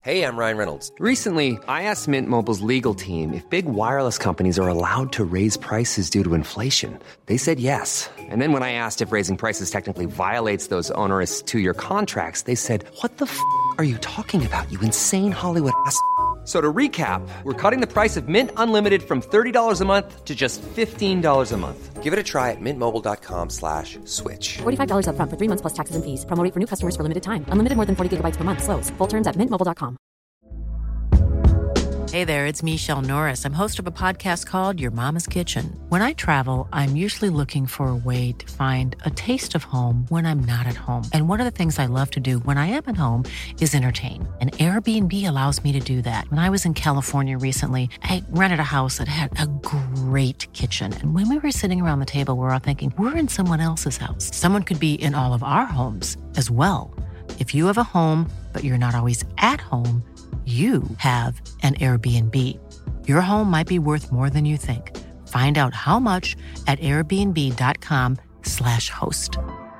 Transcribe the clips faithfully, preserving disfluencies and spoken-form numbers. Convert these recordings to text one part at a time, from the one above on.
Hey, I'm Ryan Reynolds. Recently, I asked Mint Mobile's legal team if big wireless companies are allowed to raise prices due to inflation. They said yes. And then when I asked if raising prices technically violates those onerous two-year contracts, they said, what the f*** are you talking about, you insane Hollywood ass f- So to recap, we're cutting the price of Mint Unlimited from thirty dollars a month to just fifteen dollars a month. Give it a try at mintmobile.com slash switch. forty-five dollars up front for three months plus taxes and fees. Promo rate for new customers for limited time. Unlimited more than forty gigabytes per month. Slows full terms at mint mobile dot com. Hey there, it's Michelle Norris. I'm host of a podcast called Your Mama's Kitchen. When I travel, I'm usually looking for a way to find a taste of home when I'm not at home. And one of the things I love to do when I am at home is entertain. And Airbnb allows me to do that. When I was in California recently, I rented a house that had a great kitchen. And when we were sitting around the table, we were all thinking, we're in someone else's house. Someone could be in all of our homes as well. If you have a home, but you're not always at home, you have an Airbnb. Your home might be worth more than you think. Find out how much at airbnb.com slash host.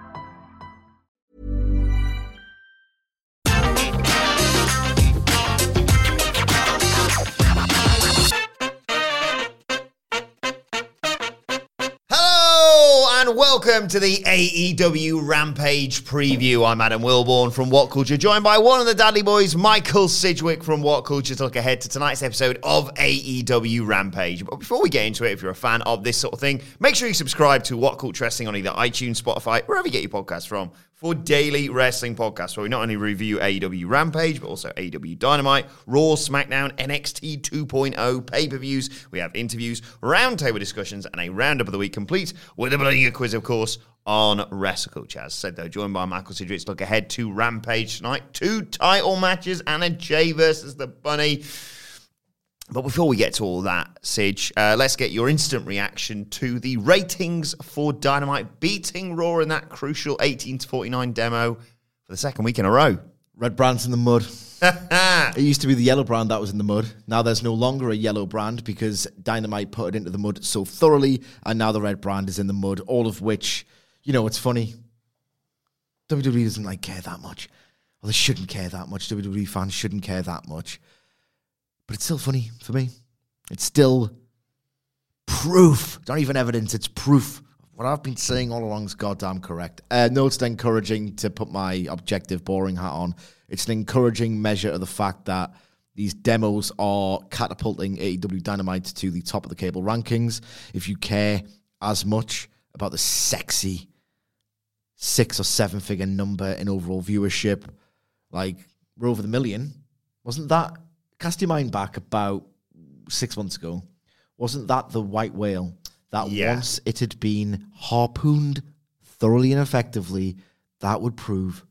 And welcome to the A E W Rampage preview. I'm Adam Wilborn from What Culture, joined by one of the Dudley Boys, Michael Sidgwick from What Culture, to look ahead to tonight's episode of A E W Rampage. But before we get into it, if you're a fan of this sort of thing, make sure you subscribe to What Culture Wrestling on either iTunes, Spotify, wherever you get your podcasts from, for daily wrestling podcasts, where we not only review A E W Rampage, but also A E W Dynamite, Raw, SmackDown, N X T two point oh, pay-per-views. We have interviews, roundtable discussions, and a roundup of the week, complete with a bloody quiz, of course, on Wrestle Culture. As said, though, joined by Michael Sidgwick to look ahead to Rampage tonight. Two title matches, Anna Jay versus the Bunny. But before we get to all that, Sidge, uh, let's get your instant reaction to the ratings for Dynamite beating Raw in that crucial eighteen to forty-nine demo for the second week in a row. Red brand's in the mud. It used to be the yellow brand that was in the mud. Now there's no longer a yellow brand because Dynamite put it into the mud so thoroughly, and now the red brand is in the mud, all of which, you know, it's funny. W W E doesn't like care that much. Well, they shouldn't care that much. W W E fans shouldn't care that much. But it's still funny for me. It's still proof. It's not even evidence, it's proof. What I've been saying all along is goddamn correct. Uh, no, it's encouraging to put my objective boring hat on. It's an encouraging measure of the fact that these demos are catapulting A E W Dynamite to the top of the cable rankings. If you care as much about the sexy six or seven figure number in overall viewership, like we're over the million, wasn't that? Cast your mind back about six months ago. Wasn't that the white whale that yeah. once it had been harpooned thoroughly and effectively, that would prove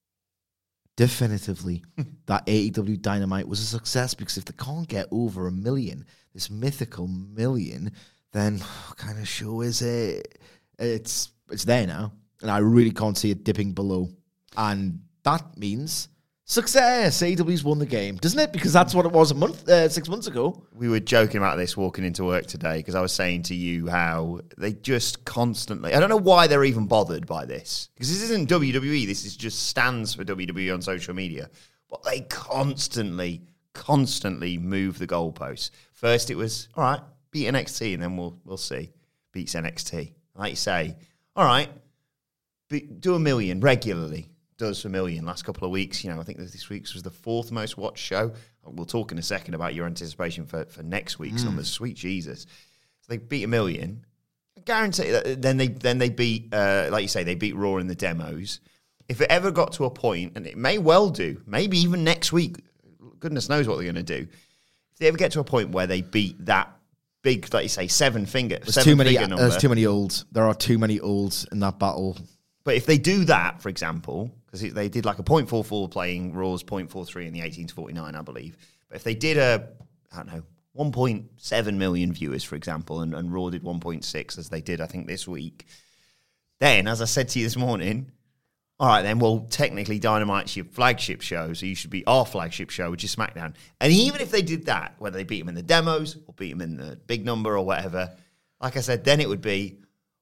definitively that A E W Dynamite was a success? Because if they can't get over a million, this mythical million, then what kind of show is it? It's it's there now, and I really can't see it dipping below. And that means success. A E W's won the game, doesn't it? Because that's what it was a month, uh, six months ago. We were joking about this walking into work today because I was saying to you how they just constantly, I don't know why they're even bothered by this, because this isn't W W E, this is just stands for W W E on social media, but they constantly, constantly move the goalposts. First it was, all right, beat N X T and then we'll we'll see. Beats N X T. Like you say, all right, be, do a million regularly. Does a million last couple of weeks. You know, I think that this week's was the fourth most watched show. We'll talk in a second about your anticipation for, for next week's mm. numbers. Sweet Jesus. So they beat a million. I guarantee that then they then they beat, uh, like you say, they beat Raw in the demos. If it ever got to a point, and it may well do, maybe even next week, goodness knows what they're going to do. If they ever get to a point where they beat that big, like you say, seven finger, there's seven too many, figure number. There's too many olds. There are too many olds in that battle. But if they do that, for example, because they did like a point four four playing Raw's point four three in the eighteen to forty-nine, I believe. But if they did a, I don't know, one point seven million viewers, for example, and, and Raw did one point six, as they did, I think, this week, then, as I said to you this morning, all right, then, well, technically Dynamite's your flagship show, so you should be our flagship show, which is SmackDown. And even if they did that, whether they beat them in the demos or beat them in the big number or whatever, like I said, then it would be,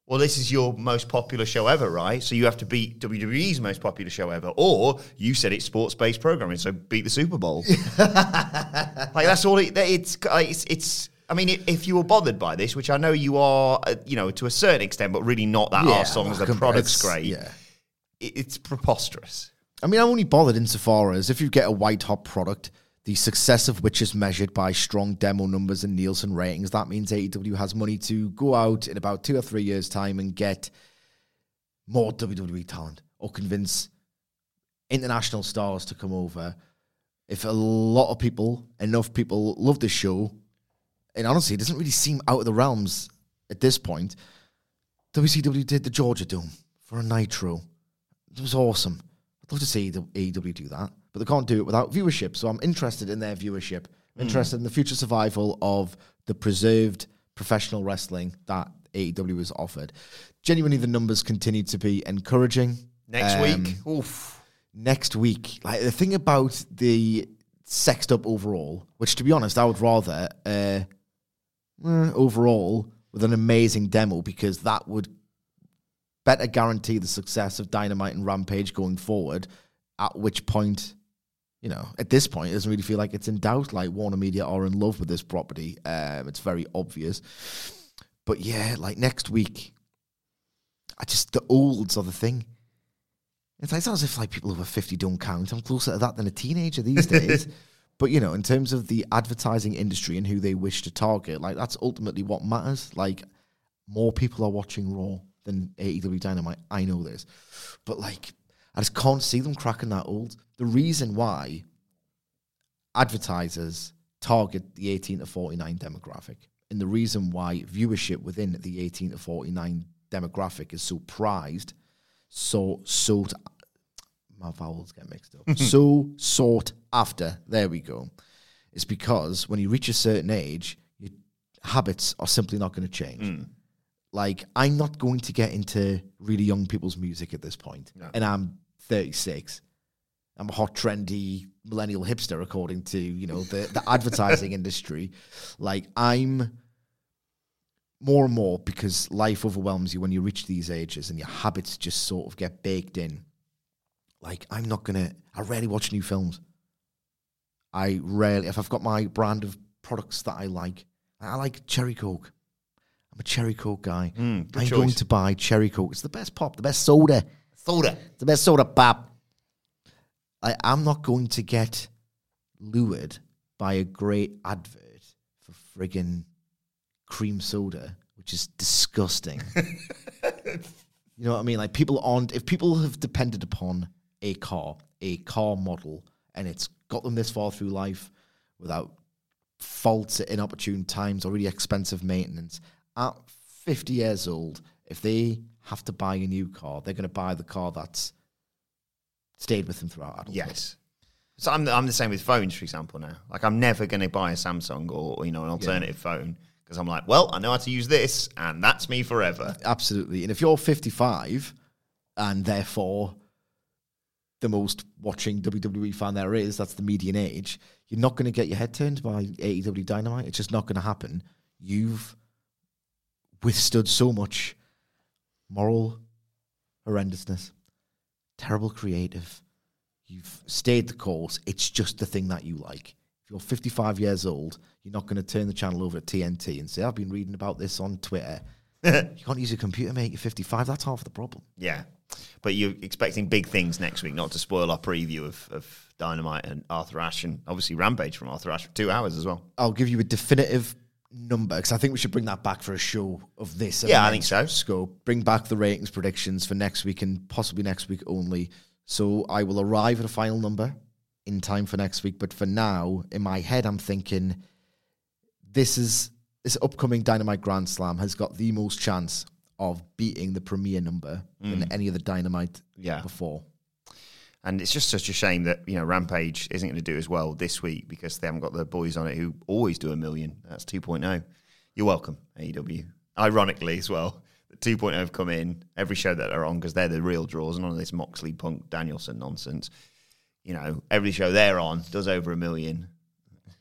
well, this is your most popular show ever, right? So you have to beat W W E's most popular show ever. Or you said it's sports-based programming, so beat the Super Bowl. Like, that's all it, it's, it's, it's, I mean, if you were bothered by this, which I know you are, uh, you know, to a certain extent, but really not that Yeah, arse long as the com- product's it's- great, yeah. it, it's preposterous. I mean, I'm only bothered insofar as if you get a white-hot product, the success of which is measured by strong demo numbers and Nielsen ratings, that means A E W has money to go out in about two or three years' time and get more W W E talent or convince international stars to come over. If a lot of people, enough people, love this show, and honestly, it doesn't really seem out of the realms at this point. W C W did the Georgia Dome for a Nitro. It was awesome. I'd love to see A E W do that, but they can't do it without viewership. So I'm interested in their viewership. I'm mm. interested in the future survival of the preserved professional wrestling that A E W has offered. Genuinely, the numbers continue to be encouraging. Next um, week, oof. Next week, like the thing about the sexed up overall, which to be honest, I would rather uh, eh, overall with an amazing demo, because that would better guarantee the success of Dynamite and Rampage going forward, at which point, you know, at this point, it doesn't really feel like it's in doubt. Like, Warner Media are in love with this property. Um, it's very obvious. But yeah, like next week, I just, the olds are the thing. It's like, it's not as if like people over fifty don't count. I'm closer to that than a teenager these days. But, you know, in terms of the advertising industry and who they wish to target, like, that's ultimately what matters. Like, more people are watching Raw than A E W Dynamite. I know this. But, like, I just can't see them cracking that old. The reason why advertisers target the eighteen to forty-nine demographic, and the reason why viewership within the eighteen to forty-nine demographic is so prized, so sought, my vowels get mixed up, so sought after, there we go, is because when you reach a certain age, your habits are simply not going to change. Mm. Like, I'm not going to get into really young people's music at this point. No. And I'm thirty-six. I'm a hot, trendy millennial hipster, according to, you know, the, the advertising industry. Like, I'm more and more, because life overwhelms you when you reach these ages and your habits just sort of get baked in. Like, I'm not going to, I rarely watch new films. I rarely, if I've got my brand of products that I like, I like Cherry Coke. I'm a Cherry Coke guy. Mm, I'm choice. going to buy Cherry Coke. It's the best pop, the best soda. Soda. It's the best soda pop. I, I'm not going to get lured by a great advert for friggin' cream soda, which is disgusting. You know what I mean? Like, people aren't, if people have depended upon a car, a car model, and it's got them this far through life without faults at inopportune times or really expensive maintenance, at fifty years old, if they have to buy a new car, they're going to buy the car that's stayed with them throughout adulthood. Yes. So I'm the, I'm the same with phones, for example, now. Like, I'm never going to buy a Samsung or, or, you know, an alternative yeah. phone, because I'm like, well, I know how to use this, and that's me forever. Absolutely. And if you're fifty-five, and therefore the most watching W W E fan there is, that's the median age, you're not going to get your head turned by A E W Dynamite. It's just not going to happen. You've withstood so much moral horrendousness, terrible creative. You've stayed the course. It's just the thing that you like. If you're fifty-five years old, you're not going to turn the channel over to T N T and say, I've been reading about this on Twitter. You can't use a computer, mate. You're fifty-five. That's half the problem. Yeah. But you're expecting big things next week, not to spoil our preview of, of Dynamite and Arthur Ashe, and obviously Rampage from Arthur Ashe for two hours as well. I'll give you a definitive number, because I think we should bring that back for a show of this. Yeah, I think so. Scope. Bring back the ratings predictions for next week, and possibly next week only. So I will arrive at a final number in time for next week. But for now, in my head, I'm thinking this is this upcoming Dynamite Grand Slam has got the most chance of beating the premiere number mm. than any other Dynamite yeah. before. And it's just such a shame that, you know, Rampage isn't going to do as well this week, because they haven't got the boys on it who always do a million. That's two point oh. You're welcome, A E W. Ironically as well, the two point oh have come in every show that they're on, because they're the real draws, none of this Moxley, Punk, Danielson nonsense. You know, every show they're on does over a million.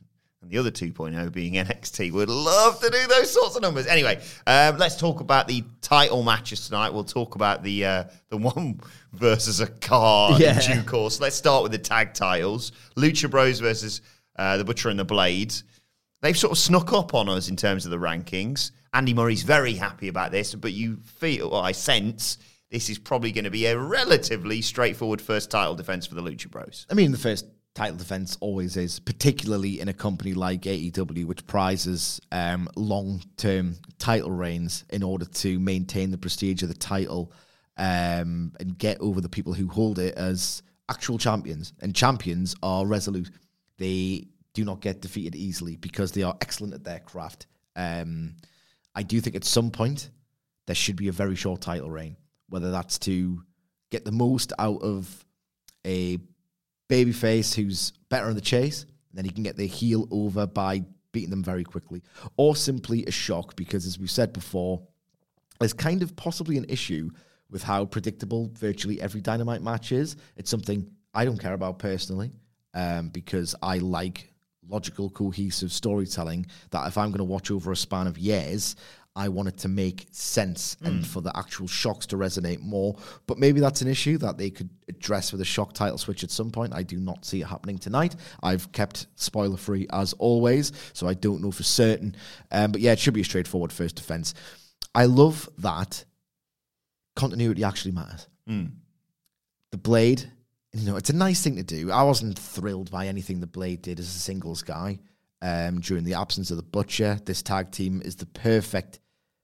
and the other two point oh being N X T. Would love to do those sorts of numbers. Anyway, um, let's talk about the title matches tonight. We'll talk about the uh, the one versus a car Yeah. in due course. Let's start with the tag titles. Lucha Bros versus uh, the Butcher and the Blade. They've sort of snuck up on us in terms of the rankings. Andy Murray's very happy about this, but you feel, or I sense, this is probably going to be a relatively straightforward first title defense for the Lucha Bros. I mean, the first title defense always is, particularly in a company like A E W, which prizes um, long-term title reigns in order to maintain the prestige of the title um, and get over the people who hold it as actual champions. And champions are resolute. They do not get defeated easily because they are excellent at their craft. Um, I do think at some point there should be a very short title reign, whether that's to get the most out of a babyface who's better in the chase, and then he can get the heel over by beating them very quickly, or simply a shock, because as we've said before, there's kind of possibly an issue with how predictable virtually every Dynamite match is. It's something I don't care about personally, um, because I like logical, cohesive storytelling that if I'm going to watch over a span of years, I want it to make sense and mm. for the actual shocks to resonate more. But maybe that's an issue that they could address with a shock title switch at some point. I do not see it happening tonight. I've kept spoiler-free as always, so I don't know for certain. Um, but yeah, it should be a straightforward first defense. I love that continuity actually matters. Mm. The Blade, you know, it's a nice thing to do. I wasn't thrilled by anything the Blade did as a singles guy. Um, during the absence of the Butcher, this tag team is the perfect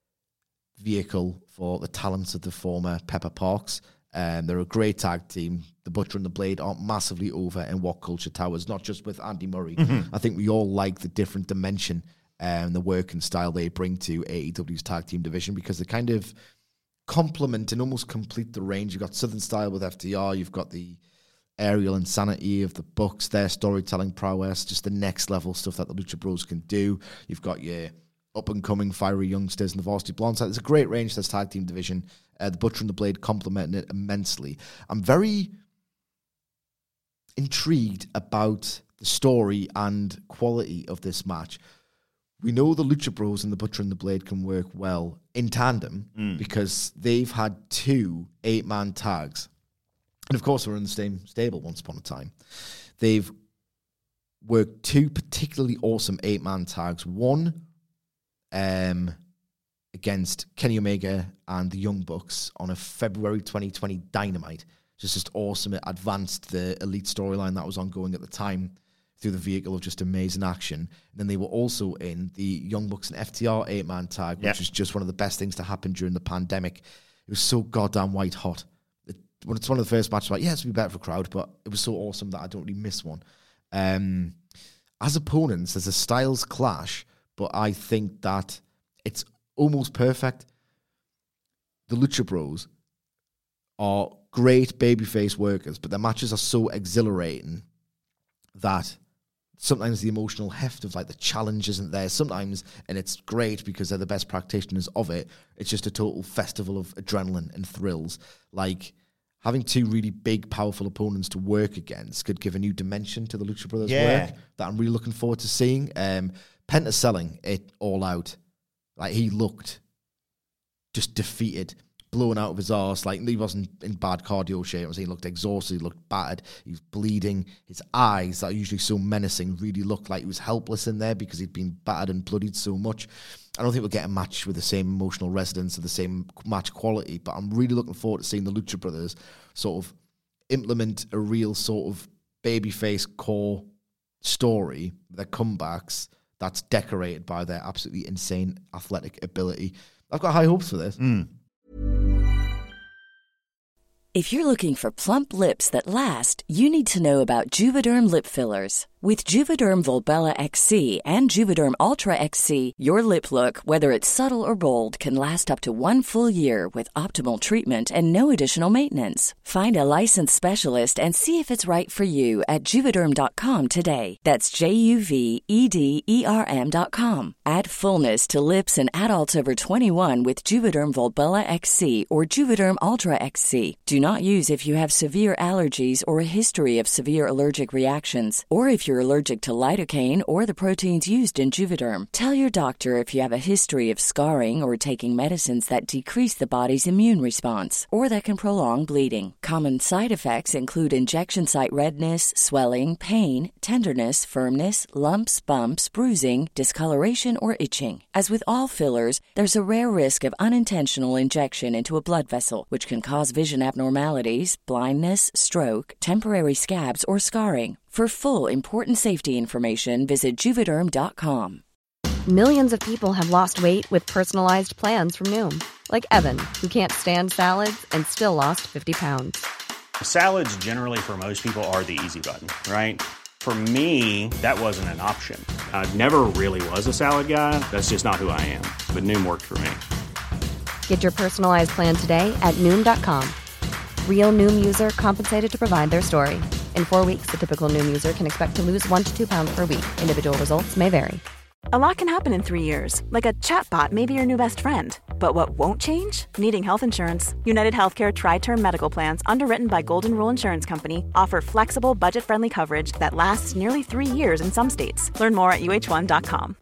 vehicle for the talents of the former Pepper Parks. Um, they're a great tag team. The Butcher and the Blade aren't massively over in What Culture Towers, not just with Andy Murray. Mm-hmm. I think we all like the different dimension and um, the work and style they bring to A E W's tag team division, because they kind of complement and almost complete the range. You've got Southern Style with F T R, you've got the aerial insanity of the Bucks, their storytelling prowess, just the next level stuff that the Lucha Bros can do. You've got your up-and-coming fiery youngsters and the Varsity Blondes. It's a great range, this tag team division. Uh, the Butcher and the Blade complementing it immensely. I'm very intrigued about the story and quality of this match. We know the Lucha Bros and the Butcher and the Blade can work well in tandem mm. because they've had two eight-man tags. And of course, we're in the same stable once upon a time. They've worked two particularly awesome eight-man tags. One um, against Kenny Omega and the Young Bucks on a February twenty twenty Dynamite. Just, just awesome. It advanced the Elite storyline that was ongoing at the time through the vehicle of just amazing action. And then they were also in the Young Bucks and F T R eight-man tag, which yep. was just one of the best things to happen during the pandemic. It was so goddamn white hot. When it's one of the first matches, like, yeah, it's be better for crowd, but it was so awesome that I don't really miss one. Um, as opponents, there's a styles clash, but I think that it's almost perfect. The Lucha Bros are great babyface workers, but their matches are so exhilarating that sometimes the emotional heft of like the challenge isn't there. Sometimes, and it's great because they're the best practitioners of it, it's just a total festival of adrenaline and thrills. Like, having two really big, powerful opponents to work against could give a new dimension to the Lucha Brothers yeah. work that I'm really looking forward to seeing. Um, Penta selling it all out. Like, he looked just defeated, blown out of his arse. Like, he wasn't in bad cardio shape. I was saying he looked exhausted, he looked battered, he was bleeding. His eyes, that are usually so menacing, really looked like he was helpless in there because he'd been battered and bloodied so much. I don't think we'll get a match with the same emotional resonance or the same match quality, but I'm really looking forward to seeing the Lucha Brothers sort of implement a real sort of babyface core story, their comebacks, that's decorated by their absolutely insane athletic ability. I've got high hopes for this. Mm. If you're looking for plump lips that last, you need to know about Juvederm lip fillers. With Juvederm Volbella X C and Juvederm Ultra X C, your lip look, whether it's subtle or bold, can last up to one full year with optimal treatment and no additional maintenance. Find a licensed specialist and see if it's right for you at Juvederm dot com today. That's J U V E D E R M dot com. Add fullness to lips in adults over twenty-one with Juvederm Volbella X C or Juvederm Ultra X C. Do not use if you have severe allergies or a history of severe allergic reactions, or if you're you're allergic to lidocaine or the proteins used in Juvederm. Tell your doctor if you have a history of scarring or taking medicines that decrease the body's immune response or that can prolong bleeding. Common side effects include injection site redness, swelling, pain, tenderness, firmness, lumps, bumps, bruising, discoloration, or itching. As with all fillers, there's a rare risk of unintentional injection into a blood vessel, which can cause vision abnormalities, blindness, stroke, temporary scabs, or scarring. For full, important safety information, visit Juvederm dot com. Millions of people have lost weight with personalized plans from Noom. Like Evan, who can't stand salads and still lost fifty pounds. Salads generally for most people are the easy button, right? For me, that wasn't an option. I never really was a salad guy. That's just not who I am. But Noom worked for me. Get your personalized plan today at Noom dot com. Real Noom user compensated to provide their story. In four weeks, the typical Noom user can expect to lose one to two pounds per week. Individual results may vary. A lot can happen in three years, like a chatbot may be your new best friend. But what won't change? Needing health insurance. United Healthcare Tri-Term Medical Plans, underwritten by Golden Rule Insurance Company, offer flexible, budget-friendly coverage that lasts nearly three years in some states. Learn more at U H one dot com.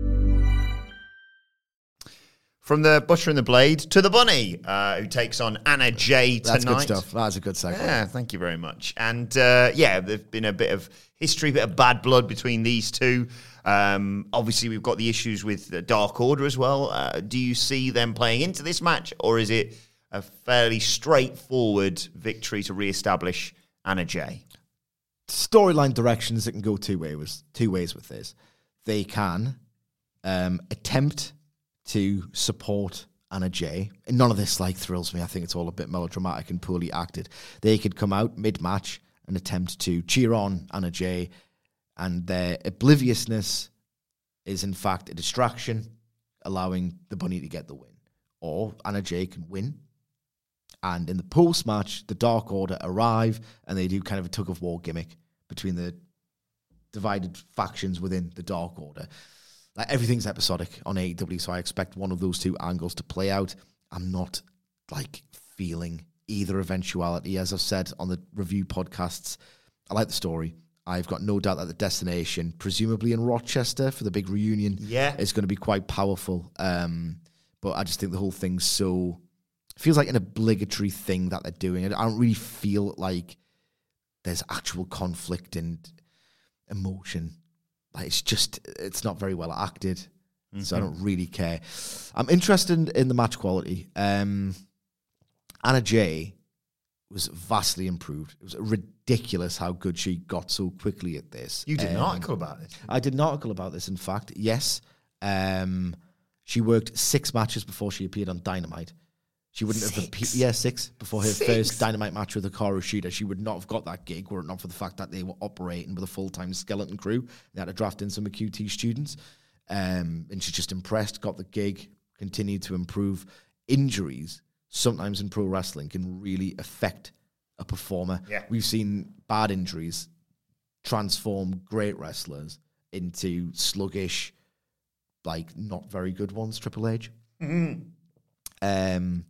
From the Butcher and the Blade to the Bunny, uh, who takes on Anna Jay tonight. That's good stuff. That's a good segue. Yeah, thank you very much. And uh, yeah, there's been a bit of history, a bit of bad blood between these two. Um, obviously, we've got the issues with the Dark Order as well. Uh, do you see them playing into this match, or is it a fairly straightforward victory to re-establish Anna Jay? Storyline directions that can go two ways. Two ways with this. They can um, attempt to support Anna Jay. And none of this like thrills me. I think it's all a bit melodramatic and poorly acted. They could come out mid-match and attempt to cheer on Anna Jay, and their obliviousness is in fact a distraction, allowing the Bunny to get the win. Or Anna Jay can win, and in the post-match, the Dark Order arrive, and they do kind of a tug-of-war gimmick between the divided factions within the Dark Order. Like, everything's episodic on A E W, so I expect one of those two angles to play out. I'm not, like, feeling either eventuality. As I've said on the review podcasts, I like the story. I've got no doubt that the destination, presumably in Rochester for the big reunion, yeah. is going to be quite powerful. Um, but I just think the whole thing's so... feels like an obligatory thing that they're doing. I don't really feel like there's actual conflict and emotion. Like, it's just, it's not very well acted. Mm-hmm. So I don't really care. I'm interested in, in the match quality. Um, Anna Jay was vastly improved. It was ridiculous how good she got so quickly at this. You did um, an article about this. I did an article about this, in fact. Yes. Um, she worked six matches before she appeared on Dynamite. She wouldn't six? have appeared, yeah, six, before her six? first Dynamite match with Hikaru Shida. She would not have got that gig were it not for the fact that they were operating with a full-time skeleton crew. They had to draft in some Q T students. Um, and she's just impressed, got the gig, continued to improve. Injuries, sometimes in pro wrestling, can really affect a performer. Yeah. We've seen bad injuries transform great wrestlers into sluggish, like, not very good ones, Triple H. Mm-hmm. Um,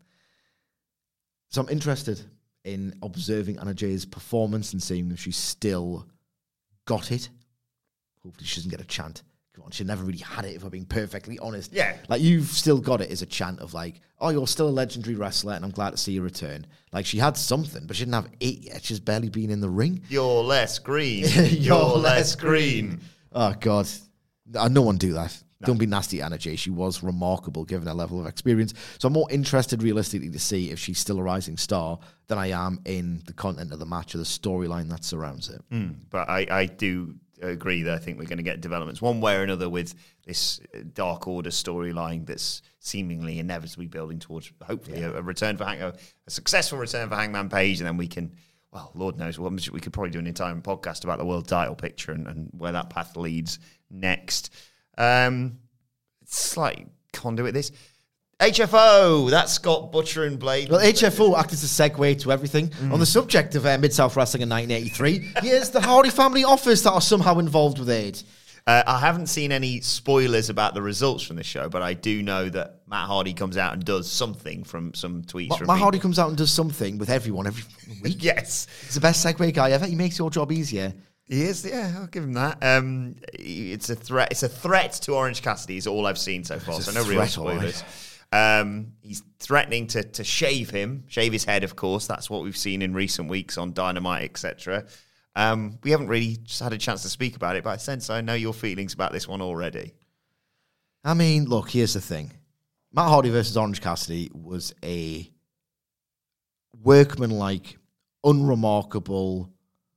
so I'm interested in observing Anna Jay's performance and seeing if she's still got it. Hopefully she doesn't get a chant. Come on, she never really had it, if I'm being perfectly honest. Yeah. Like, you've still got it as a chant of like, oh, you're still a legendary wrestler and I'm glad to see you return. Like, she had something, but she didn't have it yet. She's barely been in the ring. You're less green. You're, You're less less green. green. Oh, God. Uh, no one do that. No. Don't be nasty, Anna Jay. She was remarkable given her level of experience. So I'm more interested realistically to see if she's still a rising star than I am in the content of the match or the storyline that surrounds it. Mm, but I, I do agree that I think we're going to get developments one way or another with this Dark Order storyline that's seemingly inevitably building towards hopefully yeah. a, a return for Hang, a, a successful return for Hangman Page, and then we can, well, Lord knows, well, we could probably do an entire podcast about the world title picture and, and where that path leads next. Um, slight conduit this. H F O, that's Scott Butcher and Blade. Well, H F O acted as a segue to everything. Mm. On the subject of uh, Mid-South Wrestling in nineteen eighty-three, here's the Hardy family office that are somehow involved with it. Uh, I haven't seen any spoilers about the results from the show, but I do know that Matt Hardy comes out and does something from some tweets. Ma- from Matt people. Hardy comes out and does something with everyone every week. Yes. He's the best segue guy ever. He makes your job easier. He is, yeah, I'll give him that. Um, it's a threat. It's a threat to Orange Cassidy. Is all I've seen so far. It's So a no real threat, spoilers. Um, he's threatening to to shave him, shave his head. Of course, that's what we've seen in recent weeks on Dynamite, et cetera. Um, we haven't really just had a chance to speak about it, but I sense I know your feelings about this one already. I mean, look, here's the thing: Matt Hardy versus Orange Cassidy was a workmanlike, unremarkable,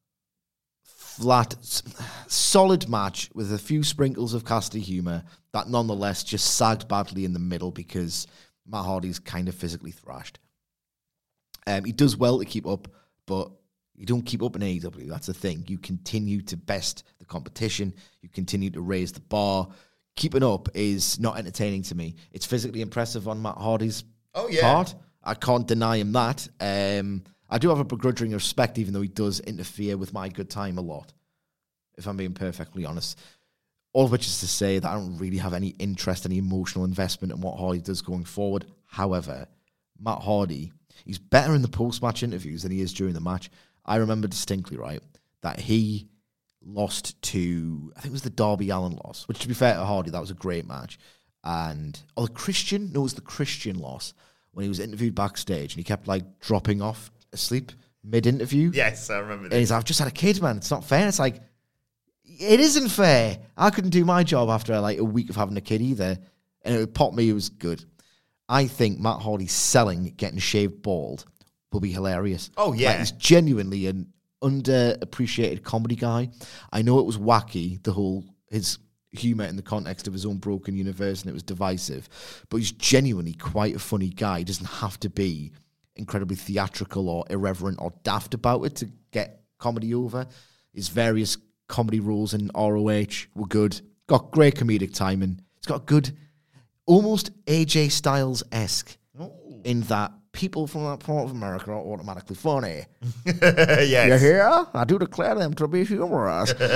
flat, solid match with a few sprinkles of Cassidy humour that nonetheless just sagged badly in the middle because Matt Hardy's kind of physically thrashed. Um, he does well to keep up, but you don't keep up in A E W. That's the thing. You continue to best the competition. You continue to raise the bar. Keeping up is not entertaining to me. It's physically impressive on Matt Hardy's oh, yeah. part. I can't deny him that. Um, I do have a begrudging respect, even though he does interfere with my good time a lot, if I'm being perfectly honest. All of which is to say that I don't really have any interest, any emotional investment in what Hardy does going forward. However, Matt Hardy, he's better in the post-match interviews than he is during the match. I remember distinctly, right, that he lost to, I think it was the Darby Allin loss, which, to be fair to Hardy, that was a great match. And, oh, the Christian? No, it was the Christian loss when he was interviewed backstage and he kept, like, dropping off asleep mid-interview. Yes, I remember that. And he's like, I've just had a kid, man. It's not fair. It's like, it isn't fair. I couldn't do my job after, like, a week of having a kid either. And it would pop me, it was good. I think Matt Hardy selling getting shaved bald will be hilarious. Oh, yeah. Like, he's genuinely an underappreciated comedy guy. I know it was wacky, the whole, his humour in the context of his own broken universe, and it was divisive, but he's genuinely quite a funny guy. He doesn't have to be incredibly theatrical or irreverent or daft about it to get comedy over. His various comedy roles in R O H were good. Got great comedic timing. He's got good, almost A J Styles-esque in that people from that part of America are automatically funny. Yes. You hear? I do declare them to be humorous. See,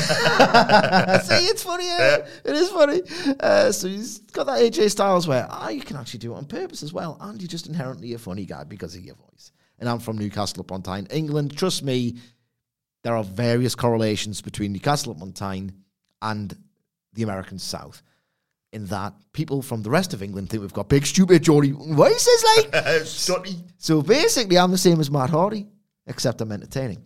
it's funny. Yeah? It is funny. Uh, so he's got that A J Styles where oh, you can actually do it on purpose as well, and you're just inherently a funny guy because of your voice. And I'm from Newcastle upon Tyne, England. Trust me, there are various correlations between Newcastle upon Tyne and the American South, in that people from the rest of England think we've got big, stupid, Geordie voices, like. Sonny. So basically, I'm the same as Matt Hardy, except I'm entertaining.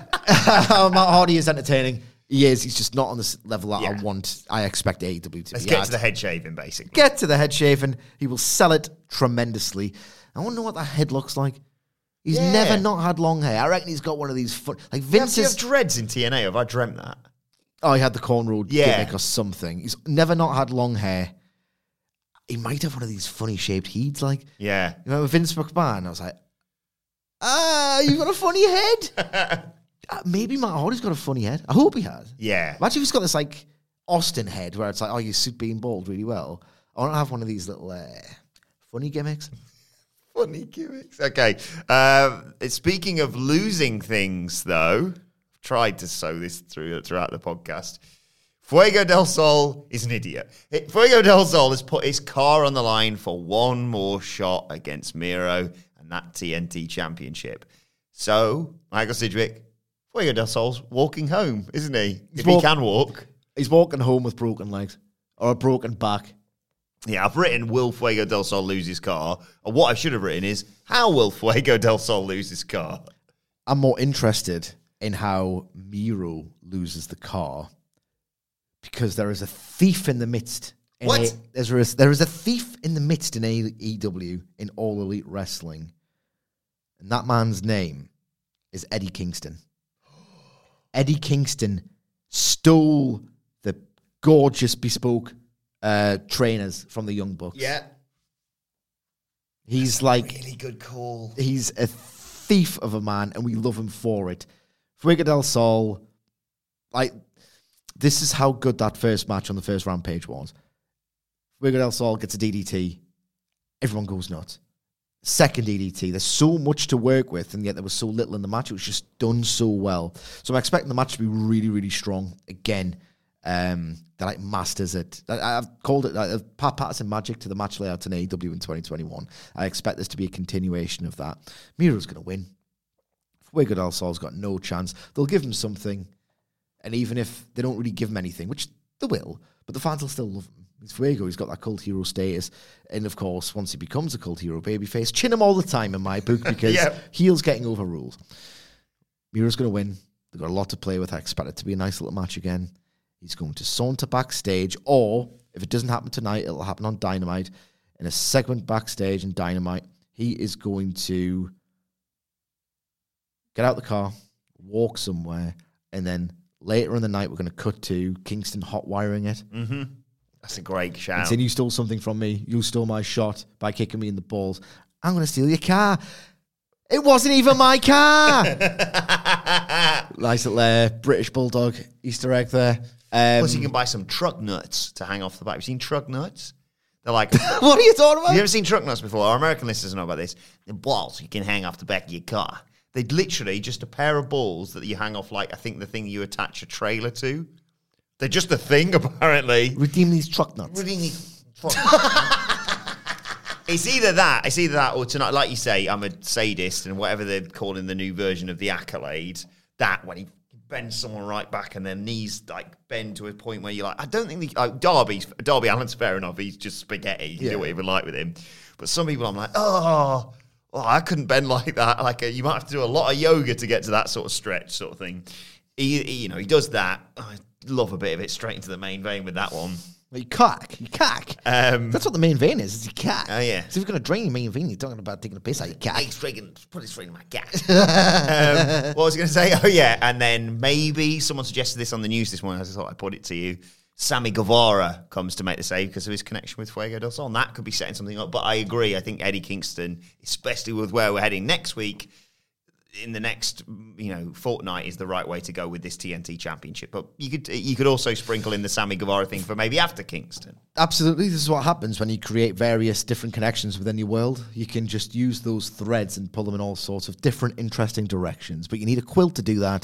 Matt Hardy is entertaining. He is. He's just not on the level that Yeah. I want, I expect A E W to Let's be get at. to the head shaving, basically. Get to the head shaving. He will sell it tremendously. I want to know what that head looks like. He's Yeah. never not had long hair. I reckon he's got one of these, fun, like Vince Vince you have is... dreads in T N A. Have I dreamt that? Oh, he had the cornrow Yeah. gimmick or something. He's never not had long hair. He might have one of these funny shaped heads, like. Yeah. You remember Vince McMahon? I was like, ah, you've got a funny head. uh, maybe Matt Hardy's got a funny head. I hope he has. Yeah. Imagine if he's got this, like, Austin head where it's like, oh, you suit being bald really well. I want to have one of these little uh, funny gimmicks. Funny gimmicks. Okay. Uh, speaking of losing things, though, I've tried to sow this through throughout the podcast. Fuego del Sol is an idiot. Fuego del Sol has put his car on the line for one more shot against Miro and that T N T championship. So, Michael Sidgwick, Fuego del Sol's walking home, isn't he? He's if walk- he can walk. He's walking home with broken legs or a broken back. Yeah, I've written, will Fuego del Sol lose his car? Or what I should have written is, how will Fuego del Sol lose his car? I'm more interested in how Miro loses the car, because there is a thief in the midst. In What? A, there's a, there is a thief in the midst in A E W in All Elite Wrestling. And that man's name is Eddie Kingston. Eddie Kingston stole the gorgeous bespoke uh, trainers from the Young Bucks. Yeah. He's like... Really good call. He's a thief of a man, and we love him for it. Fuego del Sol, like... This is how good that first match on the first Rampage was. Fuego del Sol gets a D D T. Everyone goes nuts. Second D D T. There's so much to work with, and yet there was so little in the match. It was just done so well. So I'm expecting the match to be really, really strong. Again, um, they're like masters at... I, I've called it uh, Pat Patterson magic to the match layout in A E W in twenty twenty-one. I expect this to be a continuation of that. Miro's going to win. Fuego del Sol's got no chance. They'll give him something. And even if they don't really give him anything, which they will, but the fans will still love him. He's Fuego, he's got that cult hero status. And of course, once he becomes a cult hero babyface, chin him all the time in my book because yeah. heel's getting overruled. Mira's going to win. They've got a lot to play with. I expect it to be a nice little match again. He's going to saunter backstage, or if it doesn't happen tonight, it'll happen on Dynamite. In a segment backstage in Dynamite, he is going to get out the car, walk somewhere, and then later in the night, we're going to cut to Kingston hot wiring it. Mm-hmm. That's a great shout. And saying, you stole something from me. You stole my shot by kicking me in the balls. I'm going to steal your car. It wasn't even my car. Nice little uh, British Bulldog Easter egg there. Um, Plus, you can buy some truck nuts to hang off the back. Have you seen truck nuts? They're like, what are you talking about? Have you ever seen truck nuts before? Our American listeners know about this. The balls you can hang off the back of your car. They're literally just a pair of balls that you hang off, like, I think the thing you attach a trailer to. They're just a thing, apparently. Redeem these truck nuts. Redeem these truck nuts. It's either that, it's either that or tonight, like you say, I'm a sadist and whatever they're calling the new version of the accolade, that when he bends someone right back and their knees like bend to a point where you're like, I don't think the, like, Darby's, Darby Allin's fair enough, he's just spaghetti, you can yeah. do whatever you like with him. But some people I'm like, oh, oh I couldn't bend like that. Like a, you might have to do a lot of yoga to get to that sort of stretch sort of thing. He, he you know, he does that. I love a bit of it straight into the main vein with that one. Well, you cock. You cock. Um, That's what the main vein is, is you cock. Oh, yeah. So if you're going to drain your main vein, you're talking about taking a piss out your cock. He's drinking, put it straight in my cock. um, what was I going to say? Oh, yeah. And then maybe someone suggested this on the news this morning. I just thought I'd put it to you. Sammy Guevara comes to make the save because of his connection with Fuego del Sol. And that could be setting something up. But I agree. I think Eddie Kingston, especially with where we're heading next week, in the next, you know, fortnight is the right way to go with this T N T Championship. But you could you could also sprinkle in the Sammy Guevara thing for maybe after Kingston. Absolutely. This is what happens when you create various different connections within your world. You can just use those threads and pull them in all sorts of different, interesting directions. But you need a quilt to do that.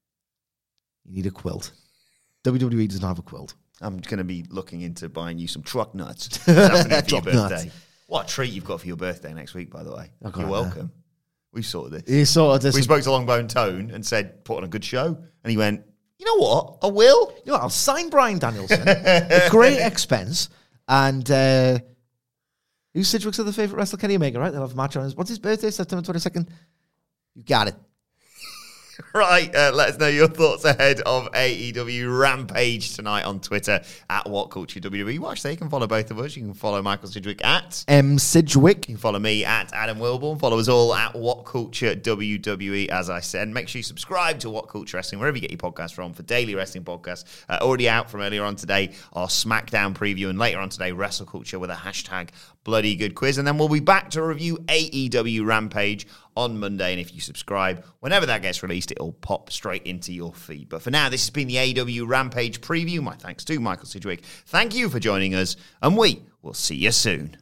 You need a quilt. W W E doesn't have a quilt. I'm going to be looking into buying you some truck nuts. Truck your birthday. Nuts. What a treat you've got for your birthday next week, by the way. Okay, you're welcome. Yeah. We sorted this. He sorted this. We spoke to Longbone Tone and said, put on a good show. And he went, you know what? I will. You know what? I'll sign Bryan Danielson at great expense. And uh, who's Sidgwick's other favourite wrestler? Kenny Omega, right? They'll have a match on his... What's his birthday? September twenty-second? You got it. Right, uh, let us know your thoughts ahead of A E W Rampage tonight on Twitter at WhatCultureWWE. Watch there, you can follow both of us. You can follow Michael Sidgwick at M Sidgwick. You can follow me at Adam Wilborn. Follow us all at WhatCultureWWE, as I said. Make sure you subscribe to What Culture Wrestling, wherever you get your podcasts from, for daily wrestling podcasts. Uh, already out from earlier on today, our SmackDown preview, and later on today, Wrestle Culture with a hashtag Bloody Good Quiz. And then we'll be back to review A E W Rampage on Monday, and if you subscribe, whenever that gets released, it'll pop straight into your feed. But for now, this has been the A E W Rampage preview. My thanks to Michael Sidgwick. Thank you for joining us, and we will see you soon.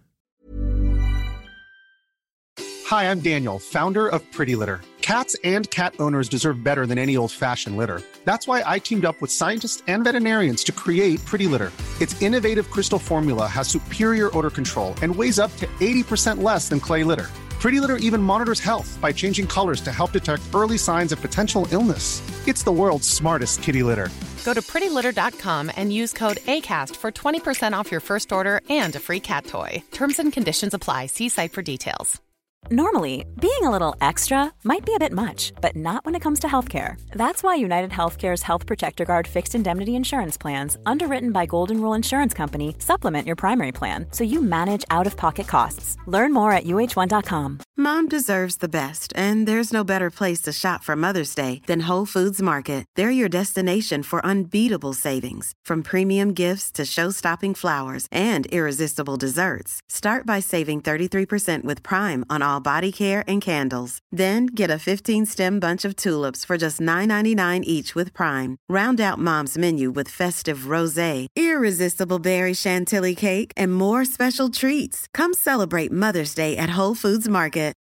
Hi, I'm Daniel, founder of Pretty Litter. Cats and cat owners deserve better than any old-fashioned litter. That's why I teamed up with scientists and veterinarians to create Pretty Litter. Its innovative crystal formula has superior odor control and weighs up to eighty percent less than clay litter. Pretty Litter even monitors health by changing colors to help detect early signs of potential illness. It's the world's smartest kitty litter. Go to pretty litter dot com and use code ACAST for twenty percent off your first order and a free cat toy. Terms and conditions apply. See site for details. Normally, being a little extra might be a bit much, but not when it comes to healthcare. That's why United Healthcare's Health Protector Guard fixed indemnity insurance plans, underwritten by Golden Rule Insurance Company, supplement your primary plan so you manage out-of-pocket costs. Learn more at U H one dot com. Mom deserves the best, and there's no better place to shop for Mother's Day than Whole Foods Market. They're your destination for unbeatable savings, from premium gifts to show-stopping flowers and irresistible desserts. Start by saving thirty-three percent with Prime on all body care and candles. Then get a fifteen-stem bunch of tulips for just nine ninety-nine each with Prime. Round out Mom's menu with festive rosé, irresistible berry chantilly cake, and more special treats. Come celebrate Mother's Day at Whole Foods Market.